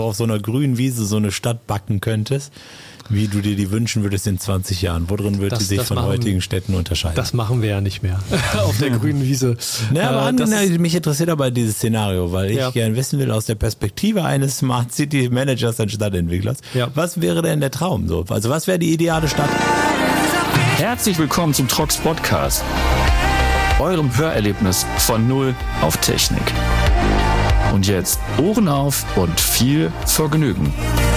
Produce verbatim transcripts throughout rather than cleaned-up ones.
auf so einer grünen Wiese so eine Stadt backen könntest, wie du dir die wünschen würdest in zwanzig Jahren. Worin wird Das- die sich das von machen- heutigen Städten unterscheiden? Das machen wir ja nicht mehr auf der grünen Wiese. Na, aber Äh, an, das na, ist- mich interessiert aber dieses Szenario, weil ich Ja. gerne wissen will, aus der Perspektive eines Smart City Managers und Stadtentwicklers, Ja. was wäre denn der Traum so? Also was wäre die ideale Stadt? Herzlich willkommen zum Trox Podcast, eurem Hörerlebnis von Null auf Technik. Und jetzt Ohren auf und viel Vergnügen.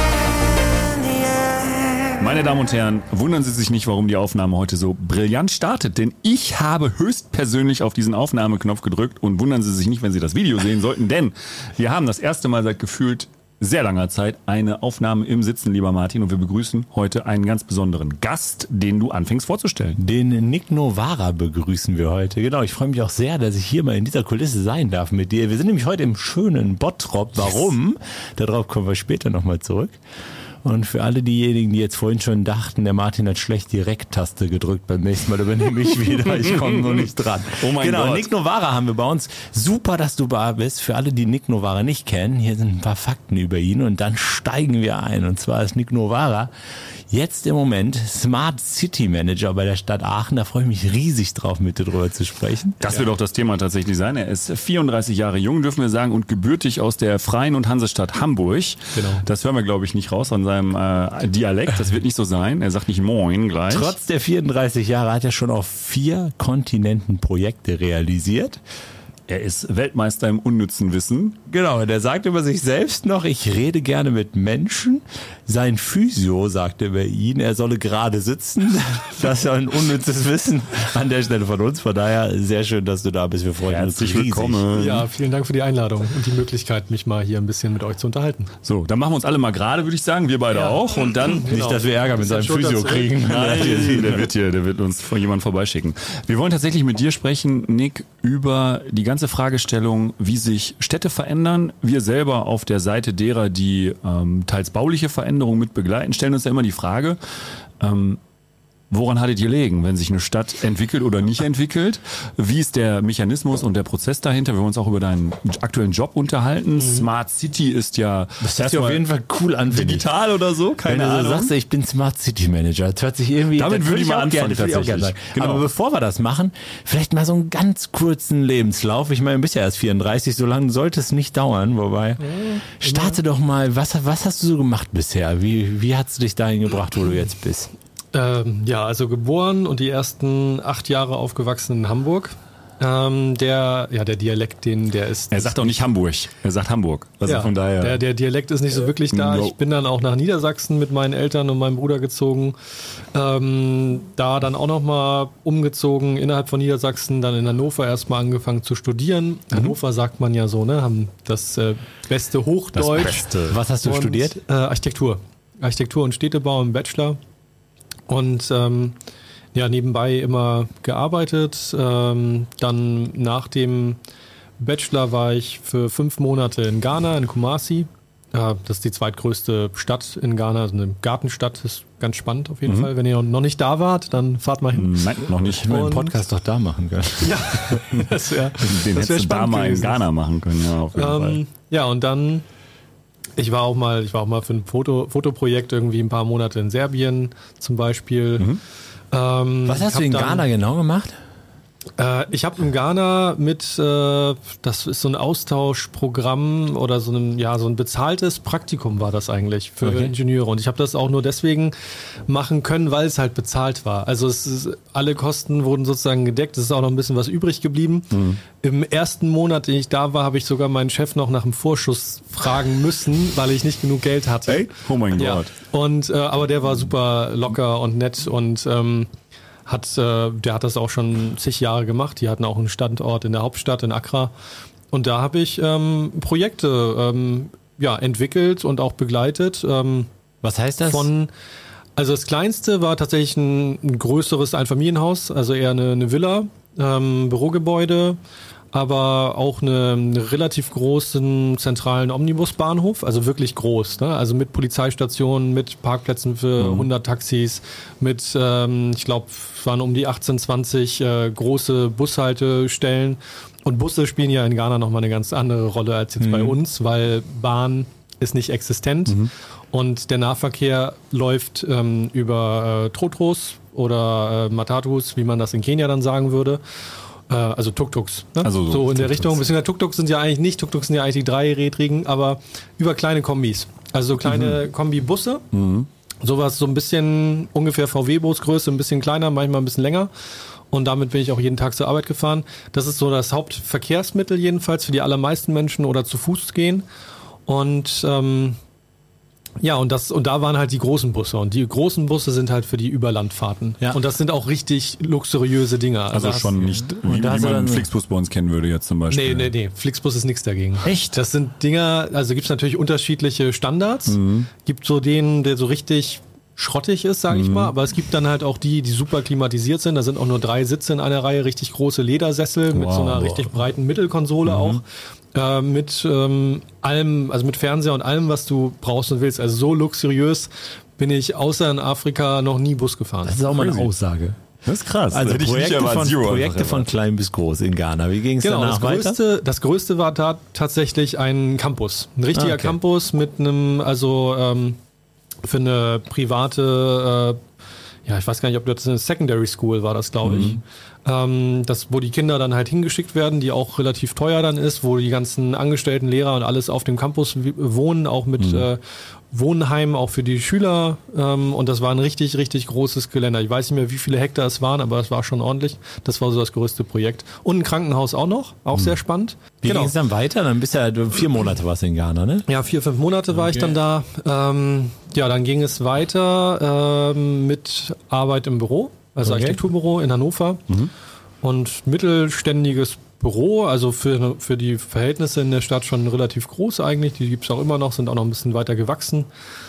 Meine Damen und Herren, wundern Sie sich nicht, warum die Aufnahme heute so brillant startet, denn ich habe höchstpersönlich auf diesen Aufnahmeknopf gedrückt und wundern Sie sich nicht, wenn Sie das Video sehen sollten, denn wir haben das erste Mal seit gefühlt sehr langer Zeit eine Aufnahme im Sitzen, lieber Martin, und wir begrüßen heute einen ganz besonderen Gast, den du anfängst vorzustellen. Den Nick Novara begrüßen wir heute. Genau, ich freue mich auch sehr, dass ich hier mal in dieser Kulisse sein darf mit dir. Wir sind nämlich heute im schönen Bottrop. Warum? Darauf kommen wir später nochmal zurück. Und für alle diejenigen, die jetzt vorhin schon dachten, der Martin hat schlecht die Rec-Taste gedrückt, beim nächsten Mal übernehme ich wieder, ich komme nur nicht dran. Oh mein genau, Gott. Nick Novara haben wir bei uns. Super, dass du da bist. Für alle, die Nick Novara nicht kennen, hier sind ein paar Fakten über ihn und dann steigen wir ein. Und zwar ist Nick Novara jetzt im Moment Smart City Manager bei der Stadt Aachen. Da freue ich mich riesig drauf, mit dir drüber zu sprechen. Das wird auch das Thema tatsächlich sein. Er ist vierunddreißig Jahre jung, dürfen wir sagen, und gebürtig aus der Freien und Hansestadt Hamburg. Genau. Das hören wir, glaube ich, nicht raus an seinem äh, Dialekt. Das wird nicht so sein. Er sagt nicht Moin gleich. Trotz der vierunddreißig Jahre hat er schon auf vier Kontinenten Projekte realisiert. Er ist Weltmeister im unnützen Wissen. Genau, der sagt über sich selbst noch, ich rede gerne mit Menschen. Sein Physio sagte über ihn, er solle gerade sitzen. Das ist ja ein unnützes Wissen an der Stelle von uns. Von daher sehr schön, dass du da bist. Wir freuen uns Herzlich riesig. willkommen. Ja, vielen Dank für die Einladung und die Möglichkeit, mich mal hier ein bisschen mit euch zu unterhalten. So, dann machen wir uns alle mal gerade, würde ich sagen. Wir beide Ja. auch. Und dann Nicht, dass wir Ärger mit seinem Bisschen Schulter Physio zurück. kriegen. Nein, der wird hier, der wird uns von jemandem vorbeischicken. Wir wollen tatsächlich mit dir sprechen, Nick, über die ganze Fragestellung, wie sich Städte verändern. Wir selber auf der Seite derer, die ähm, teils bauliche Veränderungen mit begleiten, stellen uns ja immer die Frage, ähm, woran hattet ihr gelegen, wenn sich eine Stadt entwickelt oder nicht entwickelt? Wie ist der Mechanismus und der Prozess dahinter? Wir wollen uns auch über deinen aktuellen Job unterhalten. Smart City ist ja Das hört sich auf jeden Fall cool an. finde ich. digital oder so, Wenn keine du so Ahnung. sagst, ich bin Smart City Manager, das hört sich irgendwie... Damit das würde ich mal auch anfangen, gerne, das würde ich auch gerne tatsächlich. sagen. Genau. Aber bevor wir das machen, vielleicht mal so einen ganz kurzen Lebenslauf. Ich meine, du bist ja erst vierunddreißig, so lange sollte es nicht dauern. Wobei, starte doch mal, was, was hast du so gemacht bisher? Wie, wie hast du dich dahin gebracht, wo du jetzt bist? Ähm, ja, also geboren und die ersten acht Jahre aufgewachsen in Hamburg. Ähm, der, ja, der Dialekt, den, der ist. Er sagt auch nicht Hamburg, er sagt Hamburg. Also ja, von daher. der, der Dialekt ist nicht so wirklich da. No. Ich bin dann auch nach Niedersachsen mit meinen Eltern und meinem Bruder gezogen. Ähm, da dann auch nochmal umgezogen innerhalb von Niedersachsen, dann in Hannover erstmal angefangen zu studieren. Mhm. Hannover sagt man ja so, ne, haben das äh, beste das Hochdeutsch. Beste. Was hast du Und, studiert? Äh, Architektur. Architektur und Städtebau im Bachelor. Und ähm, ja, nebenbei immer gearbeitet. Ähm, dann nach dem Bachelor war ich für fünf Monate in Ghana, in Kumasi. Ja, das ist die zweitgrößte Stadt in Ghana, also eine Gartenstadt. Ist ganz spannend auf jeden Mhm. Fall. Wenn ihr noch nicht da wart, dann fahrt mal hin. Nein, noch nicht. Ich meinen und- Podcast doch da machen können. Ja, das wäre Den das wär hättest du da spannend mal in gewesen. Ghana machen können, ja, auf jeden Fall. Ähm, ja, und dann, ich war auch mal, ich war auch mal für ein Foto, Fotoprojekt irgendwie ein paar Monate in Serbien zum Beispiel. Mhm. Ähm, Was hast hab du in dann- Ghana genau gemacht? Äh, ich habe in Ghana mit, äh, das ist so ein Austauschprogramm oder so ein, ja, so ein bezahltes Praktikum war das eigentlich für Okay. Ingenieure. Und ich habe das auch nur deswegen machen können, weil es halt bezahlt war. Also es ist, alle Kosten wurden sozusagen gedeckt. Es ist auch noch ein bisschen was übrig geblieben. Mhm. Im ersten Monat, den ich da war, habe ich sogar meinen Chef noch nach dem Vorschuss fragen müssen, weil ich nicht genug Geld hatte. Hey? Oh mein Ja. Gott. Und äh, aber der war super locker und nett und ähm, hat, äh, der hat das auch schon zig Jahre gemacht. Die hatten auch einen Standort in der Hauptstadt in Accra. Und da habe ich ähm, Projekte ähm, ja, entwickelt und auch begleitet. Ähm, Was heißt das? von, also das kleinste war tatsächlich ein, ein größeres Einfamilienhaus, also eher eine, eine Villa, ähm, Bürogebäude, aber auch eine, eine relativ großen zentralen Omnibusbahnhof, also wirklich groß, ne? Also mit Polizeistationen, mit Parkplätzen für Mhm. hundert Taxis, mit, ähm, ich glaube, es waren um die achtzehn, zwanzig äh, große Bushaltestellen. Und Busse spielen ja in Ghana nochmal eine ganz andere Rolle als jetzt Mhm. bei uns, weil Bahn ist nicht existent. Mhm. Und der Nahverkehr läuft ähm, über äh, Trotros oder äh, Matatus, wie man das in Kenia dann sagen würde. Äh, also Tuk-Tuks. Ne? Also so, so in Tuk-Tuks. Der Richtung. Beziehungsweise Tuk-Tuks sind ja eigentlich nicht, Tuk-Tuks sind ja eigentlich die dreirädrigen, aber über kleine Kombis. Also so kleine mhm. Kombibusse. Mhm. Sowas so ein bisschen ungefähr V W-Bootsgröße, ein bisschen kleiner, manchmal ein bisschen länger. Und damit bin ich auch jeden Tag zur Arbeit gefahren. Das ist so das Hauptverkehrsmittel jedenfalls für die allermeisten Menschen oder zu Fuß gehen. Und ähm, ja, und das und da waren halt die großen Busse. Und die großen Busse sind halt für die Überlandfahrten. Ja. Und das sind auch richtig luxuriöse Dinger. Also, also schon nicht, wie, wie man einen Flixbus bei uns kennen würde jetzt zum Beispiel. Nee, nee, nee. Flixbus ist nichts dagegen. Echt? Das sind Dinger, also gibt es natürlich unterschiedliche Standards. Mhm. Gibt so den, der so richtig schrottig ist, sage ich mhm. mal, aber es gibt dann halt auch die, die super klimatisiert sind. Da sind auch nur drei Sitze in einer Reihe, richtig große Ledersessel wow. mit so einer richtig breiten Mittelkonsole mhm. auch. Äh, mit ähm, allem, also mit Fernseher und allem, was du brauchst und willst. Also so luxuriös bin ich außer in Afrika noch nie Bus gefahren. Das ist auch mal eine Aussage. Das ist krass. Also Projekte, von, Projekte von klein bis groß in Ghana. Wie ging es genau, danach das größte, weiter? Das größte war da tatsächlich ein Campus. Ein richtiger ah, okay. Campus mit einem, also ähm, für eine private, äh, ja, ich weiß gar nicht, ob das eine Secondary School war, das glaube ich. Mhm. Ähm, das, wo die Kinder dann halt hingeschickt werden, die auch relativ teuer dann ist, wo die ganzen Angestellten, Lehrer und alles auf dem Campus wohnen, auch mit mhm. äh, Wohnheim, auch für die Schüler. Ähm, und das war ein richtig, richtig großes Geländer. Ich weiß nicht mehr, wie viele Hektar es waren, aber es war schon ordentlich. Das war so das größte Projekt. Und ein Krankenhaus auch noch, auch mhm. sehr spannend. Wie genau. ging es dann weiter? Dann bist ja vier Monate warst du in Ghana, ne? Ja, vier, fünf Monate war okay. ich dann da. Ähm, ja, dann ging es weiter ähm, mit Arbeit im Büro. Also okay. Architekturbüro in Hannover mhm. und mittelständiges Büro, also für, für die Verhältnisse in der Stadt schon relativ groß eigentlich. Die gibt es auch immer noch, sind auch noch ein bisschen weiter gewachsen.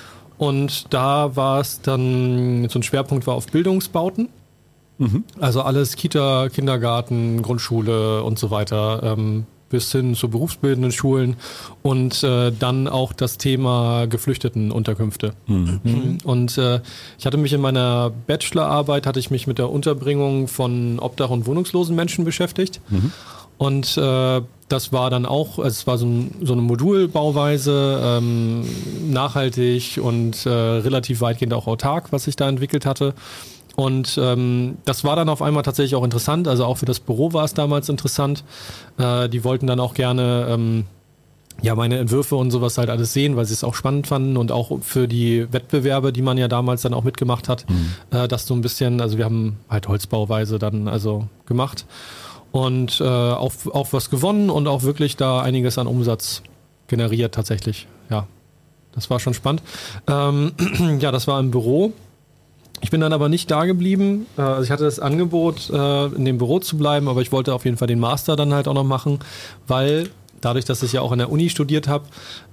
Und da war es dann, so ein Schwerpunkt war auf Bildungsbauten. Mhm. Also alles Kita, Kindergarten, Grundschule und so weiter, ähm, bis hin zu berufsbildenden Schulen und äh, dann auch das Thema Geflüchtetenunterkünfte. Mhm. Und äh, ich hatte mich in meiner Bachelorarbeit, hatte ich mich mit der Unterbringung von Obdach- und wohnungslosen Menschen beschäftigt. Mhm. Und äh, das war dann auch, es war so, ein, so eine Modulbauweise, ähm, nachhaltig und äh, relativ weitgehend auch autark, was ich da entwickelt hatte. Und ähm, das war dann auf einmal tatsächlich auch interessant, also auch für das Büro war es damals interessant. Äh, die wollten dann auch gerne ähm, ja meine Entwürfe und sowas halt alles sehen, weil sie es auch spannend fanden und auch für die Wettbewerbe, die man ja damals dann auch mitgemacht hat, mhm. äh, das so ein bisschen, also wir haben halt Holzbauweise dann also gemacht und äh, auch, auch was gewonnen und auch wirklich da einiges an Umsatz generiert tatsächlich, ja. Das war schon spannend. Ähm, ja, das war im Büro. Ich bin dann aber nicht da geblieben. Also ich hatte das Angebot, in dem Büro zu bleiben, aber ich wollte auf jeden Fall den Master dann halt auch noch machen, weil dadurch, dass ich ja auch an der Uni studiert habe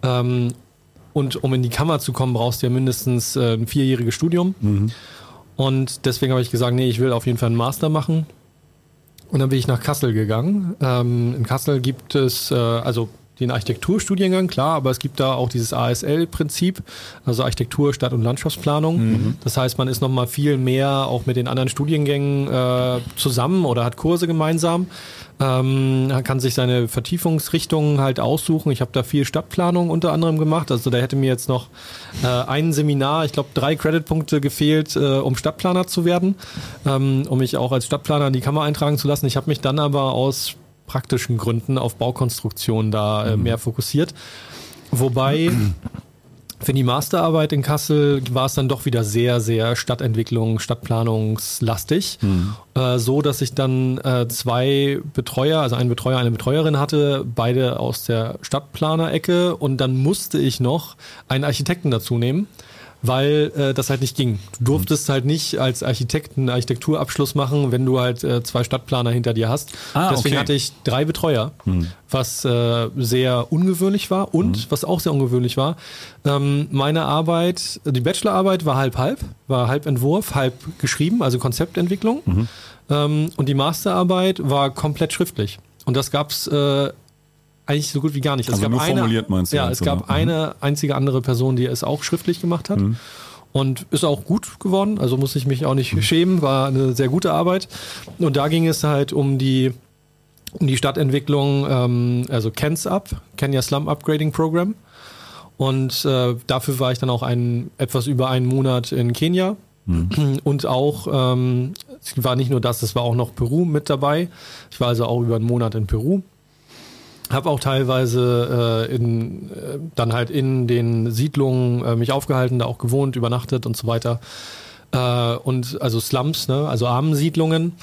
und um in die Kammer zu kommen, brauchst du ja mindestens ein vierjähriges Studium. Mhm. Und deswegen habe ich gesagt, nee, ich will auf jeden Fall einen Master machen. Und dann bin ich nach Kassel gegangen. In Kassel gibt es, also den Architekturstudiengang, klar, aber es gibt da auch dieses A S L-Prinzip, also Architektur, Stadt- und Landschaftsplanung. Mhm. Das heißt, man ist nochmal viel mehr auch mit den anderen Studiengängen äh, zusammen oder hat Kurse gemeinsam. Ähm, man kann sich seine Vertiefungsrichtungen halt aussuchen. Ich habe da viel Stadtplanung unter anderem gemacht. Also da hätte mir jetzt noch äh, ein Seminar, ich glaube drei Creditpunkte gefehlt, äh, um Stadtplaner zu werden, ähm, um mich auch als Stadtplaner in die Kammer eintragen zu lassen. Ich habe mich dann aber aus praktischen Gründen auf Baukonstruktion da äh, mehr fokussiert. Wobei für die Masterarbeit in Kassel war es dann doch wieder sehr, sehr Stadtentwicklung, Stadtplanungslastig. Mhm. Äh, so, dass ich dann äh, zwei Betreuer, also einen Betreuer, eine Betreuerin hatte, beide aus der Stadtplanerecke und dann musste ich noch einen Architekten dazu nehmen, weil äh, das halt nicht ging. Du durftest halt nicht als Architekt einen Architekturabschluss machen, wenn du halt äh, zwei Stadtplaner hinter dir hast. Ah, Deswegen okay. hatte ich drei Betreuer, hm. was äh, sehr ungewöhnlich war und hm. was auch sehr ungewöhnlich war, ähm, meine Arbeit, die Bachelorarbeit war halb-halb, war halb Entwurf, halb geschrieben, also Konzeptentwicklung. Mhm. Ähm, und die Masterarbeit war komplett schriftlich. Und das gab's äh, eigentlich so gut wie gar nicht. Es also gab nur eine, formuliert meinst du? Ja, es so, gab ne? eine einzige andere Person, die es auch schriftlich gemacht hat. Mhm. Und ist auch gut geworden, also muss ich mich auch nicht mhm. schämen, war eine sehr gute Arbeit. Und da ging es halt um die, um die Stadtentwicklung, ähm, also K E N S U P, Kenya Slum Upgrading Program. Und äh, dafür war ich dann auch ein, etwas über einen Monat in Kenia. Mhm. Und auch, ähm, es war nicht nur das, es war auch noch Peru mit dabei. Ich war also auch über einen Monat in Peru. Habe auch teilweise äh, in, äh, dann halt in den Siedlungen äh, mich aufgehalten, da auch gewohnt, übernachtet und so weiter. Äh, und also Slums, ne, also Armensiedlungen,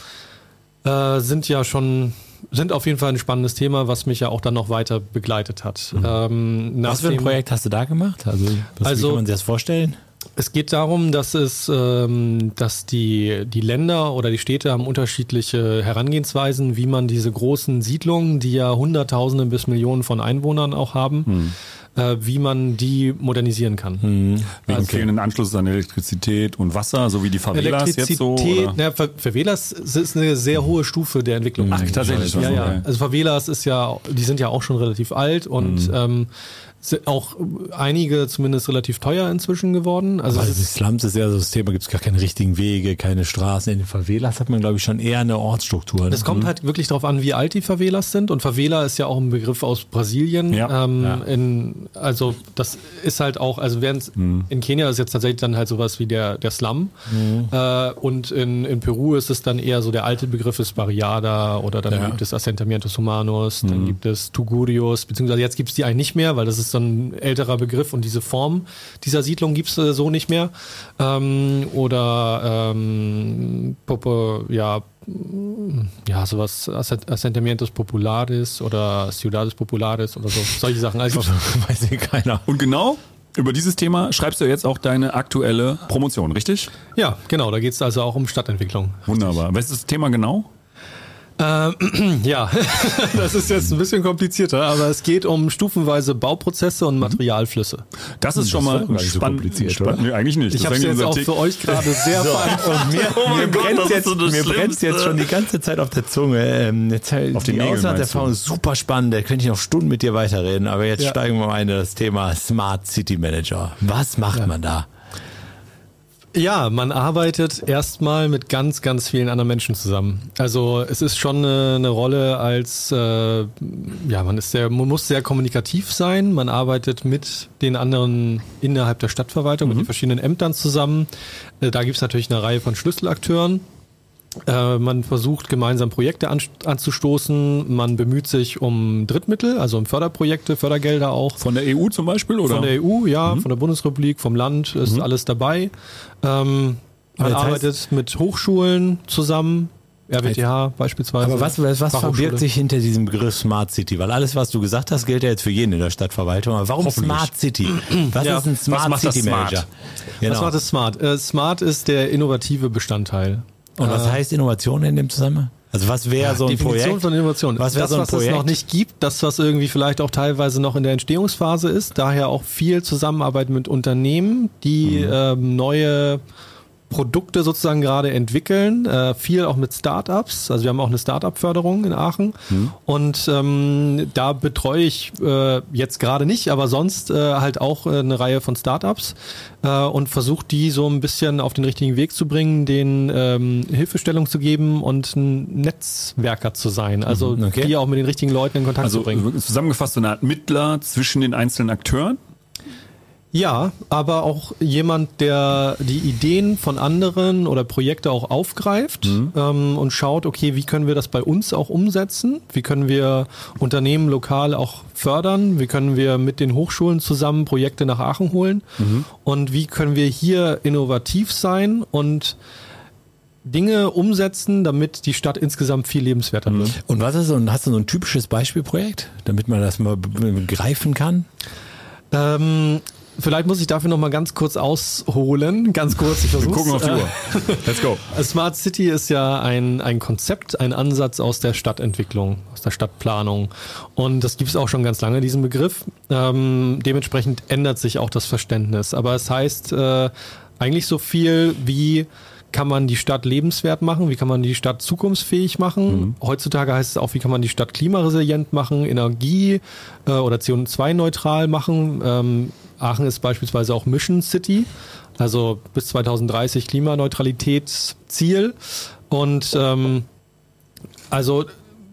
äh, sind ja schon, sind auf jeden Fall ein spannendes Thema, was mich ja auch dann noch weiter begleitet hat. Mhm. Ähm, was für ein dem, Projekt hast du da gemacht? Also, was, also wie kann man sich das vorstellen? Es geht darum, dass es, ähm, dass die, die Länder oder die Städte haben unterschiedliche Herangehensweisen, wie man diese großen Siedlungen, die ja Hunderttausende bis Millionen von Einwohnern auch haben, hm. äh, wie man die modernisieren kann. Hm. Wegen also, fehlenden Anschluss an Elektrizität und Wasser, so wie die Favelas jetzt so? Oder? Ja, Favelas ist eine sehr hohe Stufe der Entwicklung. Ach, tatsächlich. Ja, ja. Also Favelas ist ja, die sind ja auch schon relativ alt und hm. ähm, sind auch einige zumindest relativ teuer inzwischen geworden. Also aber die Slums ist ja so das Thema, gibt es gar keine richtigen Wege, keine Straßen. In den Favelas hat man, glaube ich, schon eher eine Ortsstruktur. Ne? Das kommt halt wirklich darauf an, wie alt die Favelas sind. Und Favela ist ja auch ein Begriff aus Brasilien. Ja. Ähm, ja. In, also das ist halt auch, also während mhm. in Kenia ist jetzt tatsächlich dann halt sowas wie der, der Slum. Mhm. Äh, und in, in Peru ist es dann eher so, der alte Begriff ist Barriada oder dann ja. gibt es Asentamientos Humanos, mhm. dann gibt es Tugurios, beziehungsweise jetzt gibt es die eigentlich nicht mehr, weil das ist so ein älterer Begriff und diese Form dieser Siedlung gibt es äh, so nicht mehr. Ähm, oder ähm, Popo, ja, ja, sowas Asentamientos Populares oder Ciudades Populares oder so, solche Sachen. Also weiß ich keiner. Und genau über dieses Thema schreibst du jetzt auch deine aktuelle Promotion, richtig? Ja, genau, da geht es also auch um Stadtentwicklung. Wunderbar. Was ist das Thema genau? Ähm, ja, das ist jetzt ein bisschen komplizierter, aber es geht um stufenweise Bauprozesse und Materialflüsse. Das ist schon das mal spannend. So spannend. Nee, eigentlich nicht. Ich habe es jetzt auch für euch gerade sehr so, vereinfacht. Und mir, oh mir Gott, brennt jetzt, so mir brennt jetzt schon die ganze Zeit auf der Zunge. Ähm, jetzt, auf die Auslandserfahrung ist super spannend, da könnte ich noch Stunden mit dir weiterreden, aber jetzt ja. steigen wir mal ein in das Thema Smart City Manager. Was macht ja. man da? Ja, man arbeitet erstmal mit ganz, ganz vielen anderen Menschen zusammen. Also es ist schon eine, eine Rolle als, äh, ja, man ist sehr, man muss sehr kommunikativ sein. Man arbeitet mit den anderen innerhalb der Stadtverwaltung, mhm. mit den verschiedenen Ämtern zusammen. Äh, da gibt es natürlich eine Reihe von Schlüsselakteuren. Äh, man versucht gemeinsam Projekte an, anzustoßen. Man bemüht sich um Drittmittel, also um Förderprojekte, Fördergelder auch. Von der E U zum Beispiel, oder? Von der E U, ja, mhm. von der Bundesrepublik, vom Land ist mhm. alles dabei. Ähm, man arbeitet heißt, mit Hochschulen zusammen, R W T H beispielsweise. Aber was, was verbirgt sich hinter diesem Begriff Smart City? Weil alles, was du gesagt hast, gilt ja jetzt für jeden in der Stadtverwaltung. Aber warum Smart City? Was ja, ist ein Smart City Manager? Genau. Was macht das Smart? Äh, Smart ist der innovative Bestandteil. Und was heißt Innovation in dem Zusammenhang? Also was wäre ja, so ein Definition Projekt? Von Innovation. Was wäre das, so ein was Projekt? es noch nicht gibt, das, was irgendwie vielleicht auch teilweise noch in der Entstehungsphase ist, daher auch viel Zusammenarbeit mit Unternehmen, die mhm. ähm, neue Produkte sozusagen gerade entwickeln, äh, viel auch mit Startups. Also wir haben auch eine Startup-Förderung in Aachen mhm. und ähm, da betreue ich äh, jetzt gerade nicht, aber sonst äh, halt auch äh, eine Reihe von Startups äh, und versuche die so ein bisschen auf den richtigen Weg zu bringen, denen ähm, Hilfestellung zu geben und ein Netzwerker zu sein. Also mhm, okay. die auch mit den richtigen Leuten in Kontakt also zu bringen. Zusammengefasst so eine Art Mittler zwischen den einzelnen Akteuren? Ja, aber auch jemand, der die Ideen von anderen oder Projekte auch aufgreift mhm. ähm, und schaut, okay, wie können wir das bei uns auch umsetzen? Wie können wir Unternehmen lokal auch fördern? Wie können wir mit den Hochschulen zusammen Projekte nach Aachen holen? Mhm. Und wie können wir hier innovativ sein und Dinge umsetzen, damit die Stadt insgesamt viel lebenswerter wird? Und was ist, und hast du so ein typisches Beispielprojekt, damit man das mal begreifen kann? Ähm, Vielleicht muss ich dafür noch mal ganz kurz ausholen. Ganz kurz, ich versuch's. Wir gucken auf die Uhr. Let's go. Smart City ist ja ein, ein Konzept, ein Ansatz aus der Stadtentwicklung, aus der Stadtplanung. Und das gibt es auch schon ganz lange, diesen Begriff. Ähm, dementsprechend ändert sich auch das Verständnis. Aber es heißt äh, eigentlich so viel wie, kann man die Stadt lebenswert machen? Wie kann man die Stadt zukunftsfähig machen? Mhm. Heutzutage heißt es auch, wie kann man die Stadt klimaresilient machen, Energie- äh, oder C O zwei neutral machen? Ähm, Aachen ist beispielsweise auch Mission City, also bis zweitausenddreißig Klimaneutralitätsziel. Und ähm, also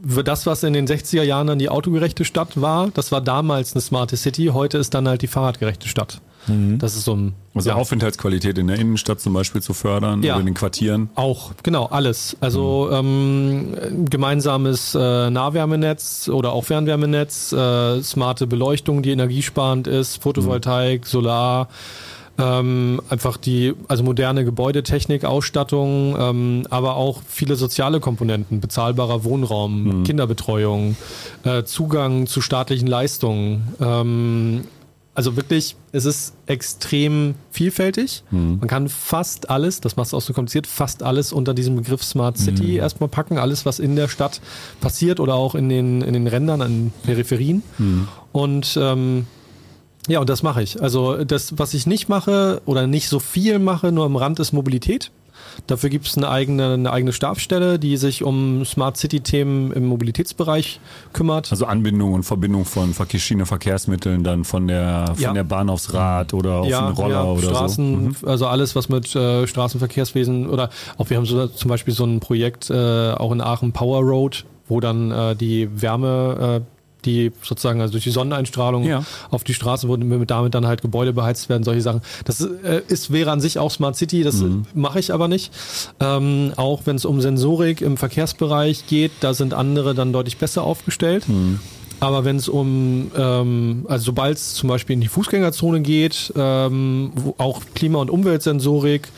das, was in den sechziger Jahren dann die autogerechte Stadt war, das war damals eine smarte City, heute ist dann halt die fahrradgerechte Stadt. Mhm. Das ist so ein... Also ja. Aufenthaltsqualität in der Innenstadt zum Beispiel zu fördern ja. oder in den Quartieren. Auch, genau, alles. Also mhm. ähm, gemeinsames äh, Nahwärmenetz oder auch Fernwärmenetz, äh, smarte Beleuchtung, die energiesparend ist, Photovoltaik, mhm. Solar, ähm, einfach die, also moderne Gebäudetechnik, Ausstattung, ähm, aber auch viele soziale Komponenten, bezahlbarer Wohnraum, mhm. Kinderbetreuung, äh, Zugang zu staatlichen Leistungen, ähm, also wirklich, es ist extrem vielfältig. Mhm. Man kann fast alles, das macht es auch so kompliziert, fast alles unter diesem Begriff Smart City mhm. erstmal packen. Alles, was in der Stadt passiert oder auch in den, in den Rändern, an Peripherien. Mhm. Und ähm, ja, und das mache ich. Also das, was ich nicht mache oder nicht so viel mache, nur am Rand, ist Mobilität. Dafür gibt es eine eigene, eine eigene Stabsstelle, die sich um Smart City-Themen im Mobilitätsbereich kümmert. Also Anbindung und Verbindung von verschiedenen Verkehrsmitteln, dann von der, von ja. der Bahn aufs Rad oder auf ja, den Roller ja, oder Straßen, so. Mhm. Also alles, was mit äh, Straßenverkehrswesen oder auch wir haben so zum Beispiel so ein Projekt äh, auch in Aachen, Power Road, wo dann äh, die Wärme äh, die sozusagen also durch die Sonneneinstrahlung ja. auf die Straße, wo damit dann halt Gebäude beheizt werden, solche Sachen. Das äh, ist, wäre an sich auch Smart City, das mhm. mache ich aber nicht. Ähm, auch wenn es um Sensorik im Verkehrsbereich geht, da sind andere dann deutlich besser aufgestellt. Mhm. Aber wenn es um, ähm, also sobald es zum Beispiel in die Fußgängerzone geht, ähm, wo auch Klima- und Umweltsensorik,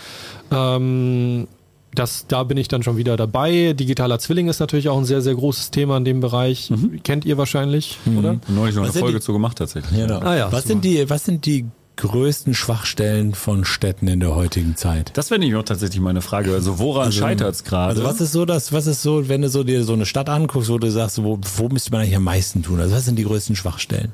ähm, Das, da bin ich dann schon wieder dabei. Digitaler Zwilling ist natürlich auch ein sehr, sehr großes Thema in dem Bereich. Mhm. Kennt ihr wahrscheinlich, mhm. oder? Neulich noch was eine Folge die, zu gemacht tatsächlich. Genau. Ah, ja, was, sind die, was sind die größten Schwachstellen von Städten in der heutigen Zeit? Das wäre nämlich auch tatsächlich meine Frage. Also woran also, scheitert es gerade? Also was ist so das, was ist so, wenn du so dir so eine Stadt anguckst, wo du sagst, wo, wo müsste man eigentlich am meisten tun? Also was sind die größten Schwachstellen?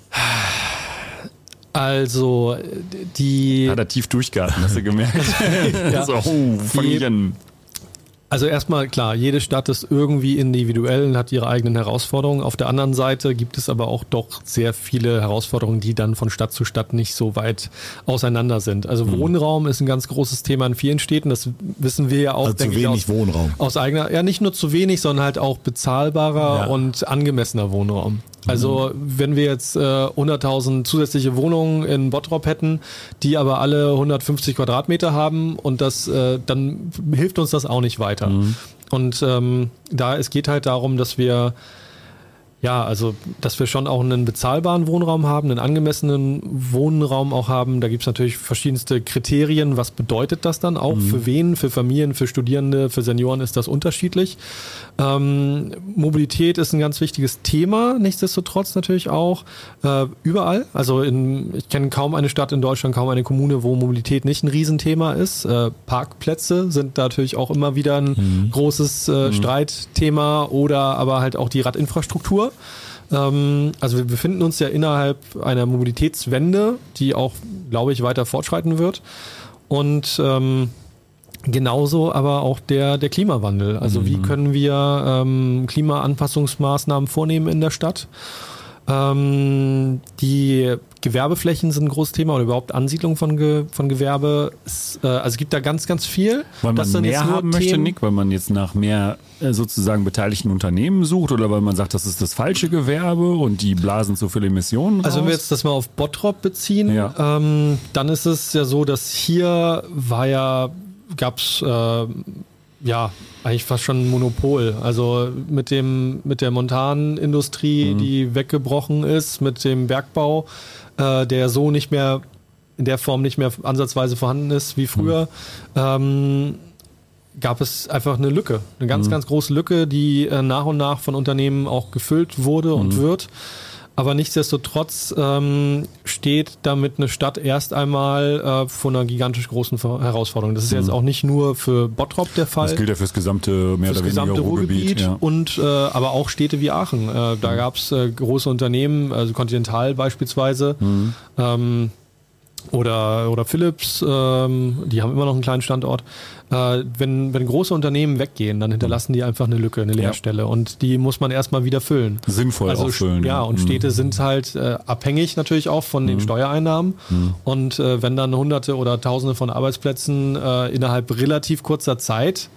Also die... Hat er tief durchgeatmet, hast du gemerkt? ja. So, oh, fang ich an. Also erstmal klar, jede Stadt ist irgendwie individuell und hat ihre eigenen Herausforderungen. Auf der anderen Seite gibt es aber auch doch sehr viele Herausforderungen, die dann von Stadt zu Stadt nicht so weit auseinander sind. Also mhm. Wohnraum ist ein ganz großes Thema in vielen Städten, das wissen wir ja auch. Also zu wenig ich, aus, Wohnraum. Aus eigener, ja nicht nur zu wenig, sondern halt auch bezahlbarer ja. und angemessener Wohnraum. Also wenn wir jetzt äh, hunderttausend zusätzliche Wohnungen in Bottrop hätten, die aber alle hundertfünfzig Quadratmeter haben und das, äh, dann hilft uns das auch nicht weiter. Mhm. Und ähm, da es geht halt darum, dass wir ja, also dass wir schon auch einen bezahlbaren Wohnraum haben, einen angemessenen Wohnraum auch haben. Da gibt es natürlich verschiedenste Kriterien. Was bedeutet das dann auch? Mhm. Für wen? Für Familien, für Studierende, für Senioren ist das unterschiedlich. Ähm, Mobilität ist ein ganz wichtiges Thema, nichtsdestotrotz natürlich auch äh, überall. Also in, ich kenne kaum eine Stadt in Deutschland, kaum eine Kommune, wo Mobilität nicht ein Riesenthema ist. Äh, Parkplätze sind da natürlich auch immer wieder ein mhm. großes äh, mhm. Streitthema oder aber halt auch die Radinfrastruktur. Ähm, also wir befinden uns ja innerhalb einer Mobilitätswende, die auch, glaube ich, weiter fortschreiten wird. Und ähm, genauso aber auch der, der Klimawandel. Also mhm. wie können wir ähm, Klimaanpassungsmaßnahmen vornehmen in der Stadt? Ähm, die Gewerbeflächen sind ein großes Thema oder überhaupt Ansiedlung von, Ge, von Gewerbe. Es, äh, also es gibt da ganz, ganz viel. Weil man das sind mehr jetzt haben möchte, Themen, Nick, weil man jetzt nach mehr äh, sozusagen beteiligten Unternehmen sucht oder weil man sagt, das ist das falsche Gewerbe und die blasen zu viele Emissionen raus? Also wenn wir jetzt das mal auf Bottrop beziehen, ja. ähm, dann ist es ja so, dass hier war ja, gab's äh, ja, eigentlich fast schon ein Monopol. Also mit dem, mit der Montanindustrie, mhm. die weggebrochen ist, mit dem Bergbau, äh, der so nicht mehr, in der Form nicht mehr ansatzweise vorhanden ist wie früher, mhm. ähm, gab es einfach eine Lücke. Eine ganz, mhm. ganz große Lücke, die äh, nach und nach von Unternehmen auch gefüllt wurde mhm. und wird. Aber nichtsdestotrotz ähm, steht damit eine Stadt erst einmal äh, vor einer gigantisch großen Herausforderung. Das ist mhm. jetzt auch nicht nur für Bottrop der Fall. Das gilt ja fürs gesamte, mehr fürs oder weniger gesamte Ruhrgebiet. Ruhrgebiet ja. Und äh, aber auch Städte wie Aachen. Äh, da mhm. gab es äh, große Unternehmen, also Continental beispielsweise. Mhm. Ähm, Oder, oder Philips, ähm, die haben immer noch einen kleinen Standort. Äh, wenn, wenn große Unternehmen weggehen, dann hinterlassen die einfach eine Lücke, eine Leerstelle. Ja. Und die muss man erstmal wieder füllen. Sinnvoll also, auffüllen. Ja, und mhm. Städte sind halt äh, abhängig natürlich auch von mhm. den Steuereinnahmen. Mhm. Und äh, wenn dann Hunderte oder Tausende von Arbeitsplätzen äh, innerhalb relativ kurzer Zeit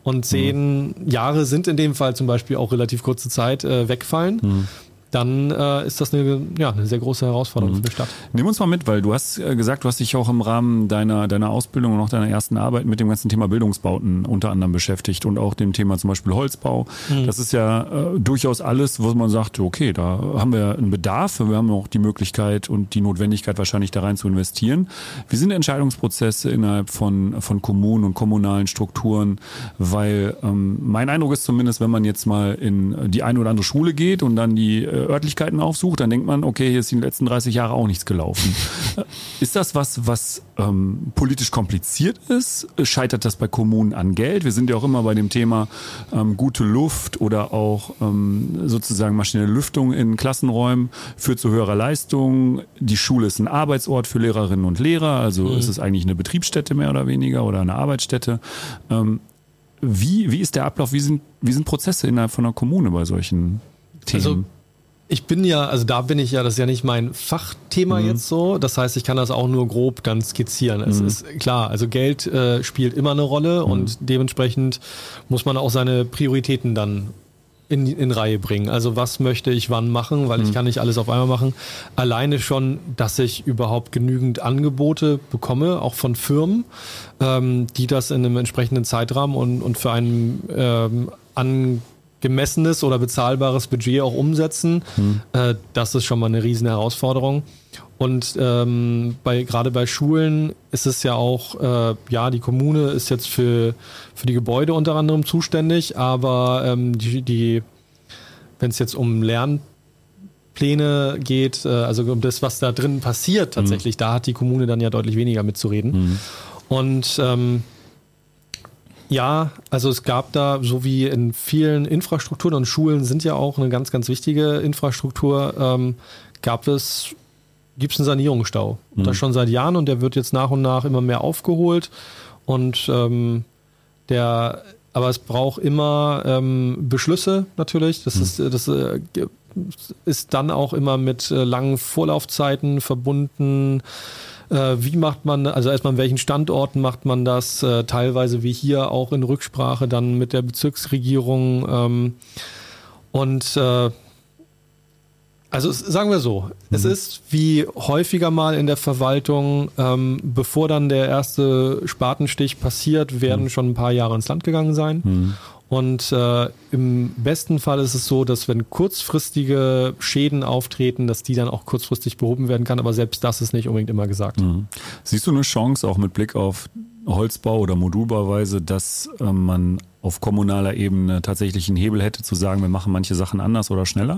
und zehn mhm. Jahre sind in dem Fall zum Beispiel auch relativ kurze Zeit äh, wegfallen, mhm. dann äh, ist das eine, ja, eine sehr große Herausforderung mhm. für eine Stadt. Nimm uns mal mit, weil du hast äh, gesagt, du hast dich auch im Rahmen deiner, deiner Ausbildung und auch deiner ersten Arbeit mit dem ganzen Thema Bildungsbauten unter anderem beschäftigt und auch dem Thema zum Beispiel Holzbau. Mhm. Das ist ja äh, durchaus alles, wo man sagt, okay, da haben wir einen Bedarf, wir haben auch die Möglichkeit und die Notwendigkeit wahrscheinlich da rein zu investieren. Wie sind Entscheidungsprozesse innerhalb von, von Kommunen und kommunalen Strukturen? Weil ähm, mein Eindruck ist zumindest, wenn man jetzt mal in die eine oder andere Schule geht und dann die äh, Örtlichkeiten aufsucht, dann denkt man, okay, hier ist in den letzten dreißig Jahren auch nichts gelaufen. Ist das was, was ähm, politisch kompliziert ist? Scheitert das bei Kommunen an Geld? Wir sind ja auch immer bei dem Thema ähm, gute Luft oder auch ähm, sozusagen maschinelle Lüftung in Klassenräumen führt zu höherer Leistung. Die Schule ist ein Arbeitsort für Lehrerinnen und Lehrer, also mhm. ist es eigentlich eine Betriebsstätte mehr oder weniger oder eine Arbeitsstätte. Ähm, wie, wie ist der Ablauf? Wie sind, wie sind Prozesse innerhalb von einer Kommune bei solchen Themen? Also ich bin ja, also da bin ich ja, das ist ja nicht mein Fachthema mhm. jetzt so. Das heißt, ich kann das auch nur grob dann skizzieren. Mhm. Es ist klar, also Geld äh, spielt immer eine Rolle mhm. und dementsprechend muss man auch seine Prioritäten dann in, in Reihe bringen. Also was möchte ich wann machen, weil mhm. ich kann nicht alles auf einmal machen. Alleine schon, dass ich überhaupt genügend Angebote bekomme, auch von Firmen, ähm, die das in einem entsprechenden Zeitrahmen und, und für einen ähm, an gemessenes oder bezahlbares Budget auch umsetzen. Hm. Äh, das ist schon mal eine riesen Herausforderung. Und ähm, bei, gerade bei Schulen ist es ja auch, äh, ja, die Kommune ist jetzt für, für die Gebäude unter anderem zuständig, aber ähm, die, die wenn es jetzt um Lernpläne geht, äh, also um das, was da drin passiert tatsächlich, hm. da hat die Kommune dann ja deutlich weniger mitzureden. Hm. Und ähm, ja, also es gab da, so wie in vielen Infrastrukturen und Schulen sind ja auch eine ganz, ganz wichtige Infrastruktur, ähm, gab es, gibt es einen Sanierungsstau. Mhm. Das schon seit Jahren und der wird jetzt nach und nach immer mehr aufgeholt und ähm, der, aber es braucht immer ähm, Beschlüsse natürlich. Das mhm. ist, das äh, ist dann auch immer mit äh, langen Vorlaufzeiten verbunden. Wie macht man, also erstmal an welchen Standorten macht man das, äh, teilweise wie hier auch in Rücksprache dann mit der Bezirksregierung ähm, und äh, also es, sagen wir so, mhm. es ist wie häufiger mal in der Verwaltung, ähm, bevor dann der erste Spatenstich passiert, werden mhm. schon ein paar Jahre ins Land gegangen sein. Mhm. Und äh, im besten Fall ist es so, dass wenn kurzfristige Schäden auftreten, dass die dann auch kurzfristig behoben werden kann. Aber selbst das ist nicht unbedingt immer gesagt. Mhm. Siehst du eine Chance, auch mit Blick auf Holzbau oder Modulbauweise, dass äh, man auf kommunaler Ebene tatsächlich einen Hebel hätte, zu sagen, wir machen manche Sachen anders oder schneller?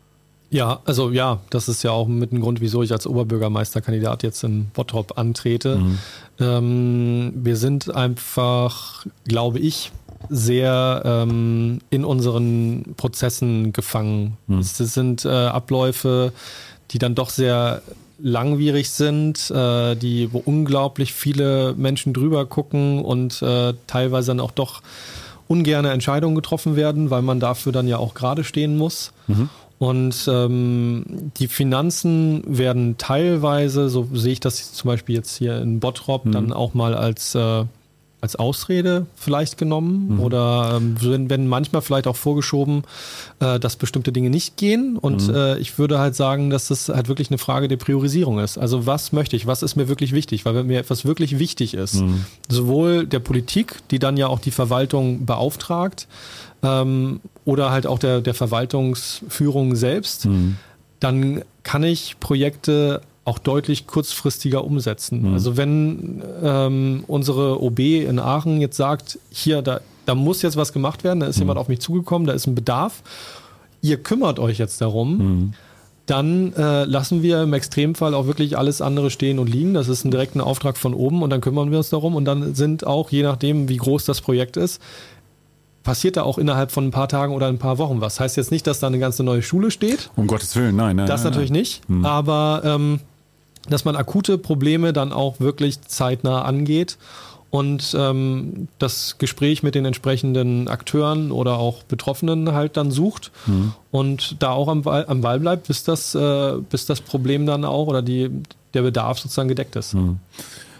Ja, also ja, das ist ja auch mit dem Grund, wieso ich als Oberbürgermeisterkandidat jetzt in Bottrop antrete. Mhm. Ähm, wir sind einfach, glaube ich, sehr ähm, in unseren Prozessen gefangen. Hm. Es sind äh, Abläufe, die dann doch sehr langwierig sind, äh, die wo unglaublich viele Menschen drüber gucken und äh, teilweise dann auch doch ungerne Entscheidungen getroffen werden, weil man dafür dann ja auch gerade stehen muss. Mhm. Und ähm, die Finanzen werden teilweise, so sehe ich das zum Beispiel jetzt hier in Bottrop, mhm. dann auch mal als äh, als Ausrede vielleicht genommen mhm. oder ähm, werden manchmal vielleicht auch vorgeschoben, äh, dass bestimmte Dinge nicht gehen und mhm. äh, ich würde halt sagen, dass das halt wirklich eine Frage der Priorisierung ist. Also was möchte ich, was ist mir wirklich wichtig, weil wenn mir etwas wirklich wichtig ist, mhm. sowohl der Politik, die dann ja auch die Verwaltung beauftragt ähm, oder halt auch der, der Verwaltungsführung selbst, mhm. dann kann ich Projekte auch deutlich kurzfristiger umsetzen. Mhm. Also wenn ähm, unsere O B in Aachen jetzt sagt, hier, da, da muss jetzt was gemacht werden, da ist mhm. jemand auf mich zugekommen, da ist ein Bedarf, ihr kümmert euch jetzt darum, mhm. dann äh, lassen wir im Extremfall auch wirklich alles andere stehen und liegen. Das ist ein direkter Auftrag von oben und dann kümmern wir uns darum und dann sind auch, je nachdem wie groß das Projekt ist, passiert da auch innerhalb von ein paar Tagen oder ein paar Wochen was. Heißt jetzt nicht, dass da eine ganze neue Schule steht. Um Gottes Willen, nein. nein das nein, natürlich nein. nicht, mhm. aber ähm, dass man akute Probleme dann auch wirklich zeitnah angeht und ähm, das Gespräch mit den entsprechenden Akteuren oder auch Betroffenen halt dann sucht mhm. und da auch am Ball, am Ball bleibt, bis das, äh, bis das Problem dann auch oder die, der Bedarf sozusagen gedeckt ist. Mhm.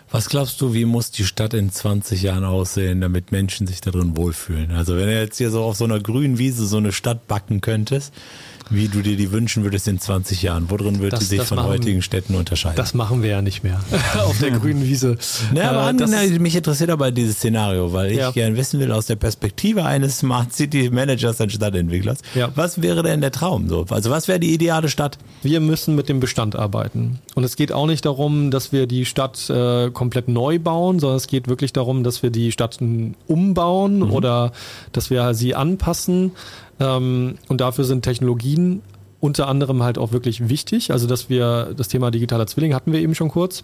Was glaubst du, wie muss die Stadt in zwanzig Jahren aussehen, damit Menschen sich da drin wohlfühlen? Also wenn du jetzt hier so auf so einer grünen Wiese so eine Stadt backen könntest, wie du dir die wünschen würdest in zwanzig Jahren, worin würde Das- die sich das von machen- heutigen Städten unterscheiden? Das machen wir ja nicht mehr auf der grünen Wiese. Ja, aber Äh, an, das na, ist- mich interessiert aber dieses Szenario, weil ich Ja. gerne wissen will, aus der Perspektive eines Smart City Managers und Stadtentwicklers, Ja. was wäre denn der Traum so? Also was wäre die ideale Stadt? Wir müssen mit dem Bestand arbeiten. Und es geht auch nicht darum, dass wir die Stadt äh, komplett neu bauen, sondern es geht wirklich darum, dass wir die Stadt n- umbauen Mhm. oder dass wir sie anpassen. Ähm, und dafür sind Technologien unter anderem halt auch wirklich wichtig. Also dass wir, das Thema digitaler Zwilling hatten wir eben schon kurz.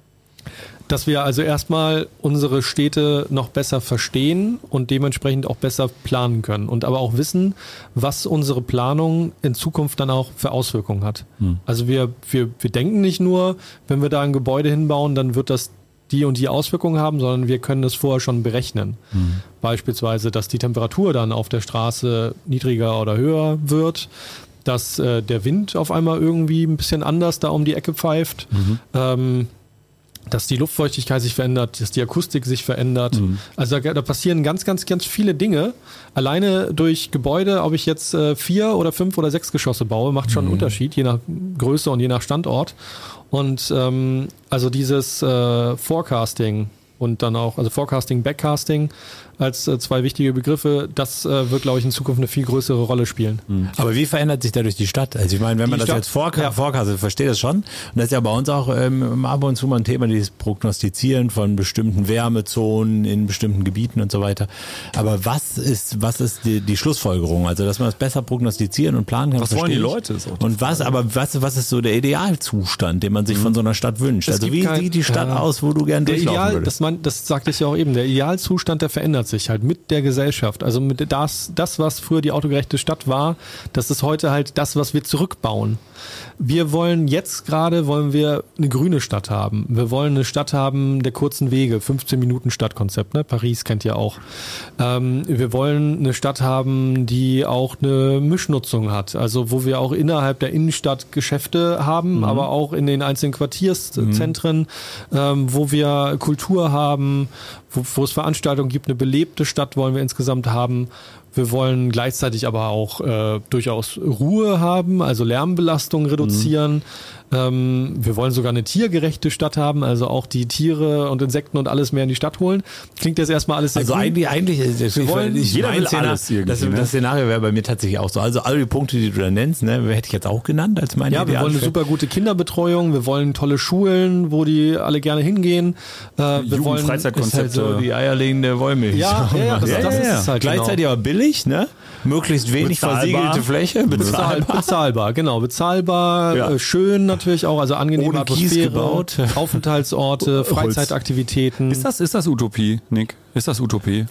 Dass wir also erstmal unsere Städte noch besser verstehen und dementsprechend auch besser planen können und aber auch wissen, was unsere Planung in Zukunft dann auch für Auswirkungen hat. Also wir, wir, wir denken nicht nur, wenn wir da ein Gebäude hinbauen, dann wird das die und die Auswirkungen haben, sondern wir können es vorher schon berechnen. Beispielsweise, dass die Temperatur dann auf der Straße niedriger oder höher wird, dass äh, der Wind auf einmal irgendwie ein bisschen anders da um die Ecke pfeift, ähm, dass die Luftfeuchtigkeit sich verändert, dass die Akustik sich verändert. Also da, da passieren ganz, ganz, ganz viele Dinge. Alleine durch Gebäude, ob ich jetzt äh, vier oder fünf oder sechs Geschosse baue, macht schon einen Unterschied, je nach Größe und je nach Standort. Und ähm, also dieses äh, Forecasting und dann auch, also Forecasting, Backcasting als äh, zwei wichtige Begriffe, das äh, wird, glaube ich, in Zukunft eine viel größere Rolle spielen. Aber wie verändert sich dadurch die Stadt? Also ich meine, wenn Die man das Stadt- jetzt vorka- ja. forecastet, ich verstehe das schon. Und das ist ja bei uns auch ähm, ab und zu mal ein Thema, dieses Prognostizieren von bestimmten Wärmezonen in bestimmten Gebieten und so weiter. Aber was ist, was ist die, die Schlussfolgerung? Also, dass man es besser prognostizieren und planen kann. Was wollen verstehe die ich. Leute? Ist auch die Und was, aber was, was ist so der Idealzustand, den man sich von so einer Stadt wünscht? Es Also gibt wie kein- sieht die Stadt ja. aus, wo du gern Der durchlaufen Ideal, würdest? das, man, das sagte ich ja auch eben, der Idealzustand, der verändert sich halt mit der Gesellschaft. Also mit das, das, was früher die autogerechte Stadt war, das ist heute halt das, was wir zurückbauen. Wir wollen jetzt gerade, wollen wir eine grüne Stadt haben. Wir wollen eine Stadt haben der kurzen Wege, fünfzehn Minuten Stadtkonzept, ne? Paris kennt ihr auch. Ähm, wir wollen eine Stadt haben, die auch eine Mischnutzung hat. Also wo wir auch innerhalb der Innenstadt Geschäfte haben, aber auch in den einzelnen Quartierszentren, ähm, wo wir Kultur haben, wo, wo es Veranstaltungen gibt, eine belebte Stadt wollen wir insgesamt haben. Wir wollen gleichzeitig aber auch äh, durchaus Ruhe haben, also Lärmbelastung reduzieren. Ähm, wir wollen sogar eine tiergerechte Stadt haben, also auch die Tiere und Insekten und alles mehr in die Stadt holen. Klingt jetzt erstmal alles sehr Also grün. eigentlich, eigentlich ist es, Wir ich, wollen- ich, jeder mein will Szenario, alles irgendwie, das, ne? das Szenario wäre bei mir tatsächlich auch so. Also alle die Punkte, die du da nennst, ne, hätte ich jetzt auch genannt als meine Ja, wir wollen eine Idealstadt. super gute Kinderbetreuung, wir wollen tolle Schulen, wo die alle gerne hingehen. Äh, wir wollen Jugendfreizeitkonzepte. Ist halt so die eierlegende Wollmilch. Ja, ja, ja, das- das ist es halt, Gleichzeitig aber billig, ne? Möglichst wenig Bezahlbar. versiegelte Fläche, bezahl, bezahlbar. bezahlbar, genau, bezahlbar, Ja. äh, schön natürlich auch, also angenehme Ohne Kies Atmosphäre, gebaut. Aufenthaltsorte, Freizeitaktivitäten. Ist das, ist das Utopie, Nick? Ist das Utopie?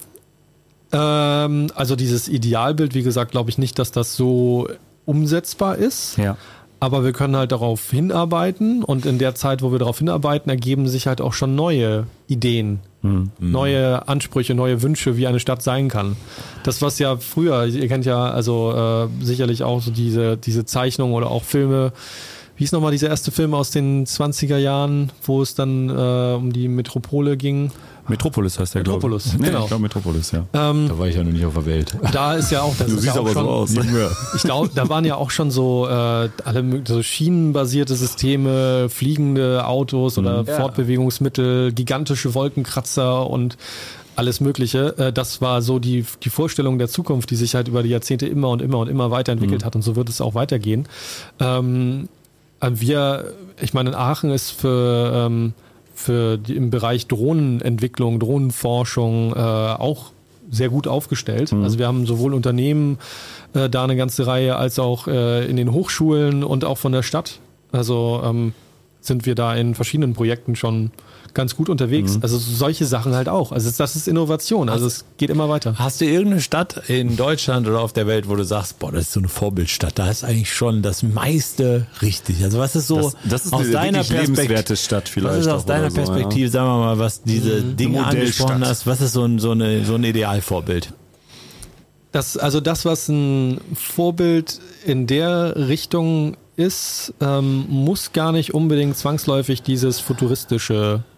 Ähm, also dieses Idealbild, wie gesagt, glaube ich nicht, dass das so umsetzbar ist. Ja. Aber wir können halt darauf hinarbeiten und in der Zeit, wo wir darauf hinarbeiten, ergeben sich halt auch schon neue Ideen, neue Ansprüche, neue Wünsche, wie eine Stadt sein kann. Das, was ja früher, ihr kennt ja also äh, sicherlich auch so diese, diese Zeichnungen oder auch Filme. Wie ist nochmal dieser erste Film aus den zwanziger Jahren, wo es dann äh, um die Metropole ging? Metropolis heißt der, glaube ich. Metropolis, Nee, genau. ich glaube Metropolis, ja. Ähm, Da war ich ja noch nicht auf der Welt. da ist ja auch, das ist ja auch schon, ich glaube, da waren ja auch schon so äh, alle mög- so schienenbasierte Systeme, fliegende Autos oder Fortbewegungsmittel, gigantische Wolkenkratzer und alles Mögliche. Äh, das war so die, die Vorstellung der Zukunft, die sich halt über die Jahrzehnte immer und immer und immer weiterentwickelt hat und so wird es auch weitergehen. Ähm, wir, ich meine, in Aachen ist für ähm, für die, im Bereich Drohnenentwicklung, Drohnenforschung äh, auch sehr gut aufgestellt. Mhm. Also wir haben sowohl Unternehmen äh, da eine ganze Reihe, als auch äh, in den Hochschulen und auch von der Stadt. Also ähm, sind wir da in verschiedenen Projekten schon ganz gut unterwegs. Mhm. Also solche Sachen halt auch. Also das ist Innovation. Also es geht immer weiter. Hast du irgendeine Stadt in Deutschland oder auf der Welt, wo du sagst, boah, das ist so eine Vorbildstadt, da ist eigentlich schon das meiste richtig. Also was ist so Das, das ist aus eine deiner wirklich lebenswerte Perspektive, Stadt vielleicht. was ist aus auch deiner oder so, Perspektive, sagen wir mal, was diese Dinge Modellstadt. angesprochen hast, was ist so ein, so eine, so ein Idealvorbild? Das, also das, was ein Vorbild in der Richtung ist, ähm, muss gar nicht unbedingt zwangsläufig dieses futuristische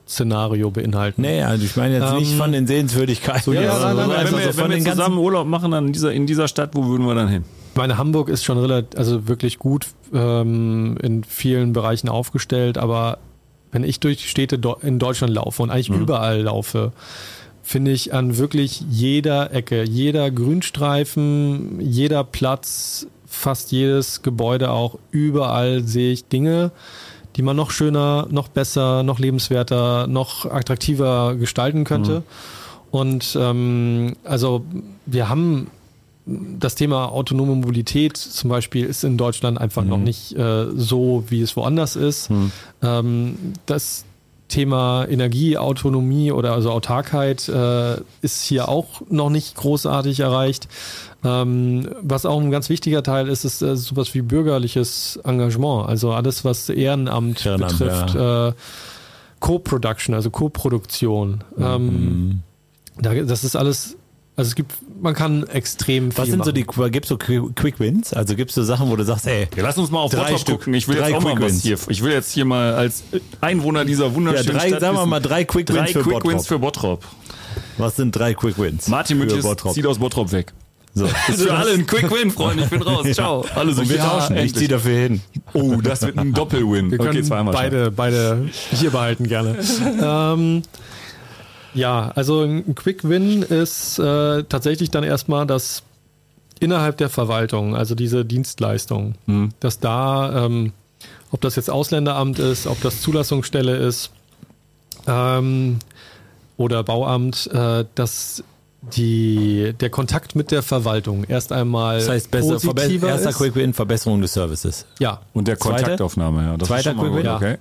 Szenario beinhalten. Nee, also ich meine jetzt ähm, nicht von den Sehenswürdigkeiten. So, ja, ja, nein, nein, nein, wenn wir, so wenn wir zusammen Urlaub machen dann in dieser, in dieser Stadt, wo würden wir dann hin? Ich meine, Hamburg ist schon relativ, also wirklich gut ähm, in vielen Bereichen aufgestellt, aber wenn ich durch Städte in Deutschland laufe und eigentlich mhm. überall laufe, finde ich an wirklich jeder Ecke, jeder Grünstreifen, jeder Platz, fast jedes Gebäude auch, überall sehe ich Dinge, die man noch schöner, noch besser, noch lebenswerter, noch attraktiver gestalten könnte. Mhm. Und ähm, also wir haben das Thema autonome Mobilität zum Beispiel ist in Deutschland einfach mhm. noch nicht äh, so, wie es woanders ist. Mhm. Ähm, das Thema Energieautonomie oder also Autarkheit äh, ist hier auch noch nicht großartig erreicht. Ähm, was auch ein ganz wichtiger Teil ist, ist äh, sowas wie bürgerliches Engagement. Also alles, was Ehrenamt, Ehrenamt betrifft, ja. äh, Co-Production, also Co-Produktion. Mhm. Ähm, da, das ist alles. Also es gibt, man kann extrem viel Was sind machen. so die, gibt's so Quick Wins? Also gibt's so Sachen, wo du sagst, ey, ja, lass uns mal auf drei Bottrop Stück, gucken. Ich will drei jetzt auch Quick mal was Wins. hier. Ich will jetzt hier mal als Einwohner dieser wunderschönen ja, drei, Stadt sagen wir wissen, mal drei Quick Wins drei für Quick Bottrop. Wins für Bottrop. Was sind drei Quick Wins? Martin Münches zieht aus Bottrop weg. So. Das ist für alle ein Quick Win, Freunde. Ich bin raus. Ciao. Alle so, wir tauschen. Ich zieh dafür hin. Oh, das wird ein Doppel-Win. Wir können okay, zweimal beide, schon. beide hier behalten gerne. ähm, ja, also ein Quick Win ist äh, tatsächlich dann erstmal das innerhalb der Verwaltung, also diese Dienstleistung, mhm. dass da, ähm, ob das jetzt Ausländeramt ist, ob das Zulassungsstelle ist ähm, oder Bauamt, äh, dass die, der Kontakt mit der Verwaltung erst einmal das heißt besser, positiver erster ist. Quick Win, Verbesserung des Services. Ja. Und der Zweite? Kontaktaufnahme, ja. Das Zweiter ist schon mal Quick Win, gut, okay.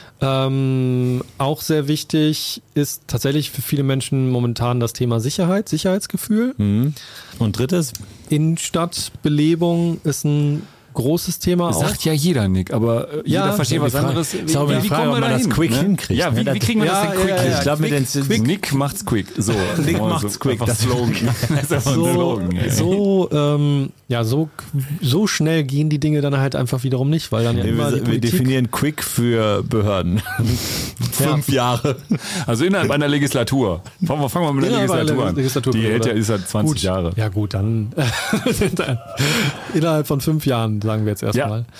Ähm, auch sehr wichtig ist tatsächlich für viele Menschen momentan das Thema Sicherheit, Sicherheitsgefühl. Mhm. Und drittes? Innenstadtbelebung ist ein großes Thema. Das auch. sagt ja jeder, Nick, aber äh, Ja, jeder versteht ja, was Frage, anderes. Wie, wie, wie kommen wir da das Quick ne? hinkriegt? Ja, wie, ne? wie kriegen wir ja, das denn quick ja, hin? ja, Ich glaube, mit den quick, Nick macht's quick. So, Nick so, macht's quick. Das Slogan. Das ist einfach ein so, Slogan. Ja. so, ähm, ja, so, so schnell gehen die Dinge dann halt einfach wiederum nicht, weil dann ja Nee, immer die wir, wir Politik, definieren Quick für Behörden. Fünf Jahre. Also innerhalb einer Legislatur. Fangen wir, fangen wir mit der Innerhalb einer Legislatur an. Legislatur, Die hält ja oder? ist ja zwanzig gut, Jahre. Ja gut, dann innerhalb von fünf Jahren, sagen wir jetzt erstmal. Ja.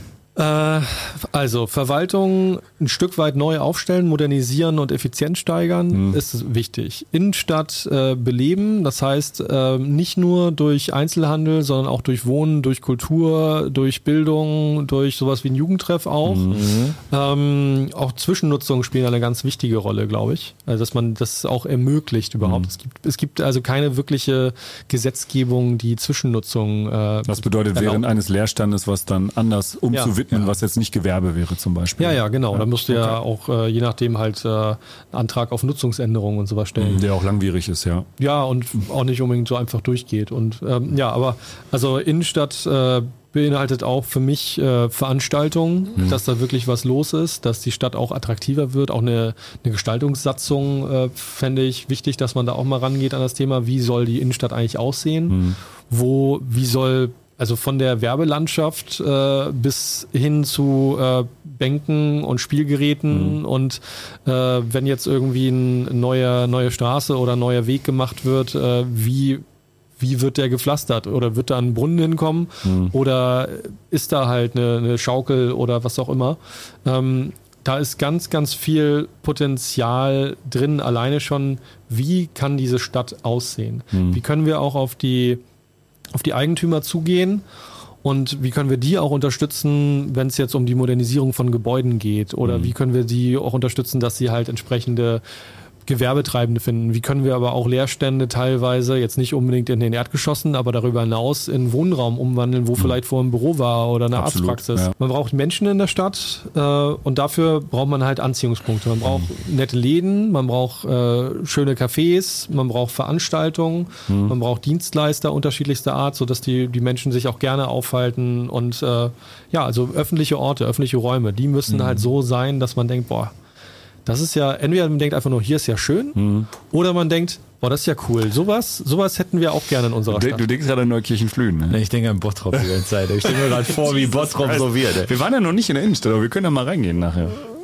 Äh, also Verwaltung ein Stück weit neu aufstellen, modernisieren und Effizienz steigern mhm. ist wichtig. Innenstadt äh, beleben, das heißt äh, nicht nur durch Einzelhandel, sondern auch durch Wohnen, durch Kultur, durch Bildung, durch sowas wie ein Jugendtreff auch. Mhm. Ähm, auch Zwischennutzungen spielen eine ganz wichtige Rolle, glaube ich. Also dass man das auch ermöglicht überhaupt. Mhm. Es gibt, es gibt also keine wirkliche Gesetzgebung, die Zwischennutzung äh, Das bedeutet, erlaubt. während eines Leerstandes was dann anders umzuwidmen, Ja. was jetzt nicht Gewerbe wäre zum Beispiel. Ja, ja, genau. Ja. Da musst du ja Okay. auch äh, je nachdem halt äh, einen Antrag auf Nutzungsänderung und sowas stellen. Der auch langwierig ist, ja. Ja, und auch nicht unbedingt so einfach durchgeht. Und ähm, ja, aber also Innenstadt äh, beinhaltet auch für mich äh, Veranstaltungen, mhm. dass da wirklich was los ist, dass die Stadt auch attraktiver wird. Auch eine, eine Gestaltungssatzung äh, fände ich wichtig, dass man da auch mal rangeht an das Thema, wie soll die Innenstadt eigentlich aussehen? Mhm. Wo, wie soll Also von der Werbelandschaft äh, bis hin zu äh, Bänken und Spielgeräten mhm. und äh, wenn jetzt irgendwie eine neue, neue Straße oder ein neuer Weg gemacht wird, äh, wie, wie wird der gepflastert? Oder wird da ein Brunnen hinkommen? Mhm. Oder ist da halt eine, eine Schaukel oder was auch immer? Ähm, da ist ganz, ganz viel Potenzial drin, alleine schon, wie kann diese Stadt aussehen? Mhm. Wie können wir auch auf die auf die Eigentümer zugehen und wie können wir die auch unterstützen, wenn es jetzt um die Modernisierung von Gebäuden geht oder mhm. wie können wir die auch unterstützen, dass sie halt entsprechende Gewerbetreibende finden. Wie können wir aber auch Leerstände teilweise, jetzt nicht unbedingt in den Erdgeschossen, aber darüber hinaus in Wohnraum umwandeln, wo mhm. vielleicht vorher ein Büro war oder eine Absolut, Arztpraxis. Ja. Man braucht Menschen in der Stadt äh, und dafür braucht man halt Anziehungspunkte. Man braucht mhm. nette Läden, man braucht äh, schöne Cafés, man braucht Veranstaltungen, mhm. man braucht Dienstleister unterschiedlichster Art, sodass die, die Menschen sich auch gerne aufhalten und äh, ja, also öffentliche Orte, öffentliche Räume, die müssen mhm. halt so sein, dass man denkt, boah, das ist ja, entweder man denkt einfach nur, hier ist ja schön, mhm. oder man denkt, boah, das ist ja cool. Sowas, sowas hätten wir auch gerne in unserer Du, Stadt. du denkst gerade an Neukirchen-Flühen, ne? Ich denke an Bottrop die ganze Zeit. Ich stelle mir gerade vor, wie Bottrop so wird. Ey. Wir waren ja noch nicht in der Innenstadt, aber wir können ja mal reingehen nachher.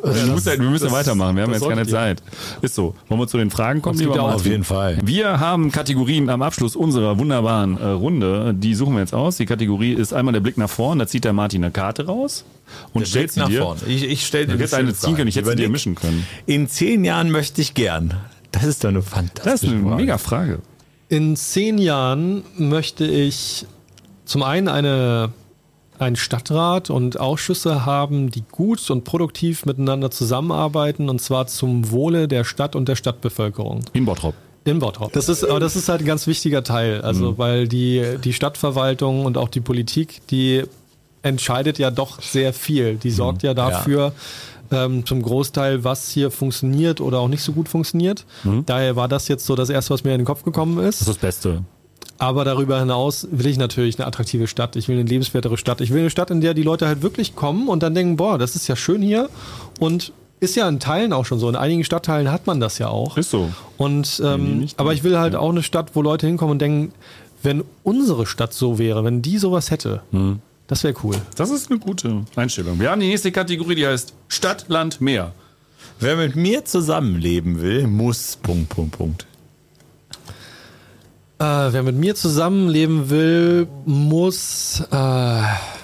wir, müssen, wir müssen das, weitermachen, wir haben jetzt keine ihr. Zeit. Ist so. Wollen wir zu den Fragen kommen, lieber Martin? Auf jeden Fall. Wir haben Kategorien am Abschluss unserer wunderbaren äh, Runde. Die suchen wir jetzt aus. Die Kategorie ist einmal der Blick nach vorn. Da zieht der Martin eine Karte raus und Der stellt Blick sie nach dir. vorn. Ich, ich stell dir Du hättest eine ziehen können, ich hätte sie dir mischen können. In zehn Jahren möchte ich gern. Das ist doch eine fantastische Das ist eine Frage. mega Frage. In zehn Jahren möchte ich zum einen eine, einen Stadtrat und Ausschüsse haben, die gut und produktiv miteinander zusammenarbeiten, und zwar zum Wohle der Stadt und der Stadtbevölkerung. In Bottrop. In Bottrop. Das ist, aber das ist halt ein ganz wichtiger Teil. Also, mhm. weil die, die Stadtverwaltung und auch die Politik, die entscheidet ja doch sehr viel. Die sorgt ja dafür, ja. Ähm, zum Großteil, was hier funktioniert oder auch nicht so gut funktioniert. Mhm. Daher war das jetzt so das Erste, was mir in den Kopf gekommen ist. Das ist das Beste. Aber darüber hinaus will ich natürlich eine attraktive Stadt. Ich will eine lebenswertere Stadt. Ich will eine Stadt, in der die Leute halt wirklich kommen und dann denken, boah, das ist ja schön hier. Und ist ja in Teilen auch schon so. In einigen Stadtteilen hat man das ja auch. Ist so. Und, ähm, nicht, aber ich will halt ja. auch eine Stadt, wo Leute hinkommen und denken, wenn unsere Stadt so wäre, wenn die sowas hätte, mhm. das wäre cool. Das ist eine gute Einstellung. Wir haben die nächste Kategorie, die heißt Stadt, Land, Meer. Wer mit mir zusammenleben will, muss Punkt, Punkt, Punkt. Äh, wer mit mir zusammenleben will, muss äh,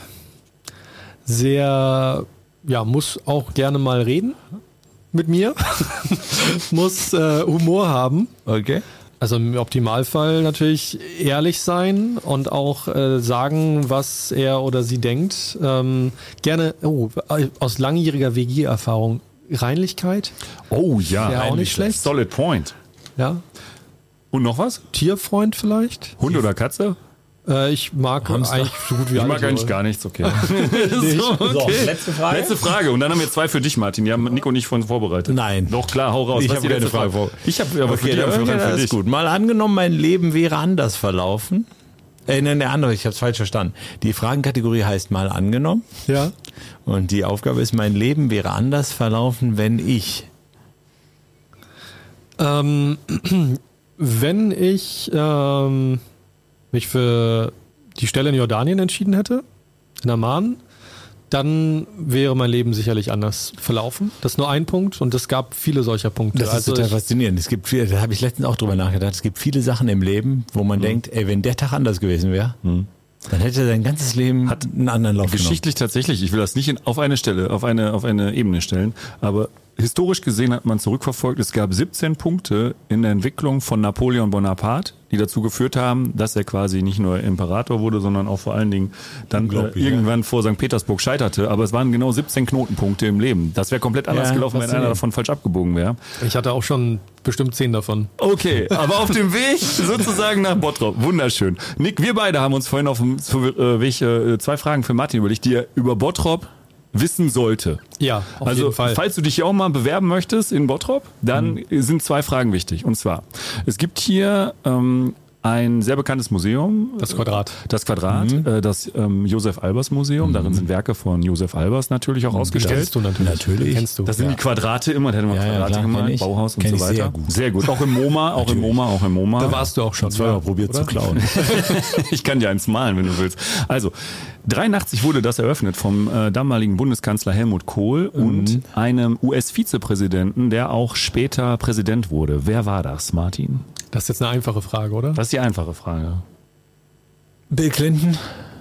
sehr, ja, muss auch gerne mal reden mit mir, muss äh, Humor haben. Okay. Also im Optimalfall natürlich ehrlich sein und auch äh, sagen, was er oder sie denkt. Ähm, gerne, oh, aus langjähriger W G-Erfahrung, Reinlichkeit. Oh ja, ja auch nicht schlecht. Solid point. Ja. Und noch was? Tierfreund vielleicht? Hund oder Katze? Äh, ich mag Hamster. eigentlich so gut wie Ich alle mag Tiere. eigentlich gar nichts, okay. So, letzte Frage. Letzte Frage. Und dann haben wir zwei für dich, Martin. Die haben Nico nicht von vorbereitet. Nein. Doch, klar, hau raus. Ich Was habe ist die keine letzte Frage vor. Ich habe aber für Okay, dich, aber für, okay, für das dich. ist gut. Mal angenommen, mein Leben wäre anders verlaufen. Äh, nein, der andere, ich habe es falsch verstanden. Die Fragenkategorie heißt mal angenommen. Ja. Und die Aufgabe ist, mein Leben wäre anders verlaufen, wenn ich. Ähm, wenn ich ähm, mich für die Stelle in Jordanien entschieden hätte, in Amman, dann wäre mein Leben sicherlich anders verlaufen. Das ist nur ein Punkt und es gab viele solcher Punkte. Das ist also total ich, faszinierend. Es gibt viele, da habe ich letztens auch drüber nachgedacht, es gibt viele Sachen im Leben, wo man mhm. denkt, ey, wenn der Tag anders gewesen wäre, mhm. dann hätte sein ganzes Leben Hat einen anderen Lauf Geschichtlich tatsächlich, ich will das nicht in, auf eine Stelle, auf eine, auf eine Ebene stellen, aber historisch gesehen hat man zurückverfolgt, es gab siebzehn Punkte in der Entwicklung von Napoleon Bonaparte, die dazu geführt haben, dass er quasi nicht nur Imperator wurde, sondern auch vor allen Dingen dann äh, irgendwann ja. vor Sankt Petersburg scheiterte. Aber es waren genau siebzehn Knotenpunkte im Leben. Das wäre komplett anders ja, gelaufen, wenn einer davon falsch abgebogen wäre. Ich hatte auch schon bestimmt zehn davon. Okay, aber auf dem Weg sozusagen nach Bottrop. Wunderschön. Nick, wir beide haben uns vorhin auf dem Weg äh, zwei Fragen für Martin überlegt, die er über Bottrop wissen sollte. Ja, auf also, jeden Fall. Falls du dich auch mal bewerben möchtest in Bottrop, dann mhm. sind zwei Fragen wichtig. Und zwar, es gibt hier ähm, ein sehr bekanntes Museum. Das Quadrat. Das Quadrat, mhm. äh, das ähm, Josef Albers Museum. Mhm. Darin sind Werke von Josef Albers natürlich auch mhm. ausgestellt. Kennst du natürlich. Natürlich. Kennst du. Das sind ja. die Quadrate immer, da hätte man ja, Quadrate ja, klar, gemalt, Bauhaus und kenn so ich weiter. sehr gut. Sehr gut. Auch im MoMA, auch im MoMA, auch im MoMA. Da warst du auch schon. Zweimal ja, probiert oder? zu klauen. Ich kann dir eins malen, wenn du willst. Also, dreiundachtzig wurde das eröffnet vom äh, damaligen Bundeskanzler Helmut Kohl mhm. und einem U S-Vizepräsidenten, der auch später Präsident wurde. Wer war das, Martin? Das ist jetzt eine einfache Frage, oder? Das ist die einfache Frage. Bill Clinton?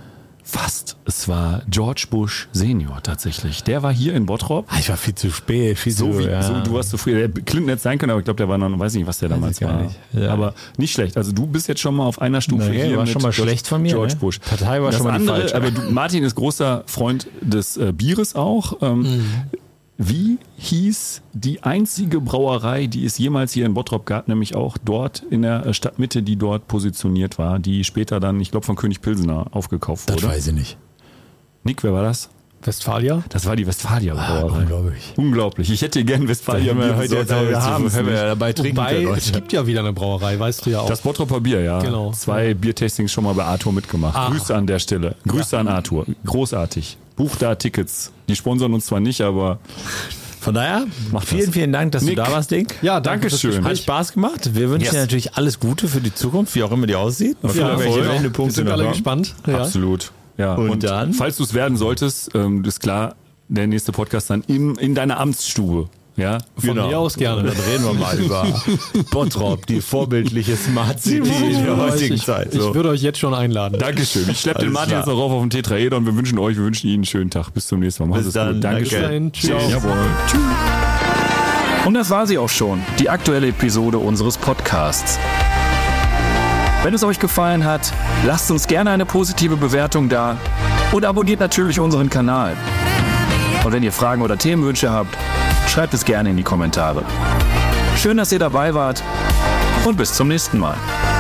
Fast. Es war George Bush Senior tatsächlich. Der war hier in Bottrop. Ich war viel zu spät, viel so zu wie, ja. so, du warst zu früh. Der Clinton hätte sein können, aber ich glaube, der war noch, weiß nicht, was der weiß damals war. Nicht. Ja. Aber nicht schlecht. Also du bist jetzt schon mal auf einer Stufe Na, hier war mit schon mal George, schlecht von mir. George ne? Bush. Partei war das schon mal andere, die falsche. aber du, Martin ist großer Freund des äh, Bieres auch. Ähm, mhm. Wie hieß die einzige Brauerei, die es jemals hier in Bottrop gab, nämlich auch dort in der Stadtmitte, die dort positioniert war, die später dann, ich glaube, von König Pilsener aufgekauft wurde? Das weiß ich nicht. Nick, wer war das? Westfalia? Das war die Westfalia Brauerei. Ah, unglaublich. Unglaublich. Ich hätte gerne Westfalia Bier heute jetzt wir haben, können wir ja dabei trinken Wobei, können, es gibt ja wieder eine Brauerei, weißt du ja auch. Das Bottroper Bier, ja. Genau. Zwei Biertastings schon mal bei Arthur mitgemacht. Ah. Grüße an der Stelle. Grüße ja. an Arthur. Großartig. Buch da Tickets. Die sponsern uns zwar nicht, aber von daher, Mach vielen, das. vielen Dank, dass Nick. du da warst, Dink. Ja, danke Dankeschön. Hat Spaß gemacht. Wir wünschen Yes. dir natürlich alles Gute für die Zukunft, wie auch immer die aussieht. Ja, Für welche voll. Wir Wendepunkte sind noch alle kommen. gespannt. Ja. absolut. Ja. Und Und, dann? falls du es werden solltest, ähm, ist klar, der nächste Podcast dann in, in deiner Amtsstube. Ja, Von Genau. mir aus gerne. Dann reden wir mal über Bottrop, die vorbildliche Smart City in der heutigen ich, Zeit. ich So. würde euch jetzt schon einladen. Dankeschön. Ich schleppe den Alles Martin klar. jetzt noch rauf auf den Tetraedon. Wir wünschen euch, wir wünschen Ihnen einen schönen Tag. Bis zum nächsten Mal. Macht Bis es dann. gut. Dankeschön. Danke. Tschüss. Jawohl. Und das war sie auch schon, die aktuelle Episode unseres Podcasts. Wenn es euch gefallen hat, lasst uns gerne eine positive Bewertung da und abonniert natürlich unseren Kanal. Und wenn ihr Fragen oder Themenwünsche habt, schreibt es gerne in die Kommentare. Schön, dass ihr dabei wart und bis zum nächsten Mal.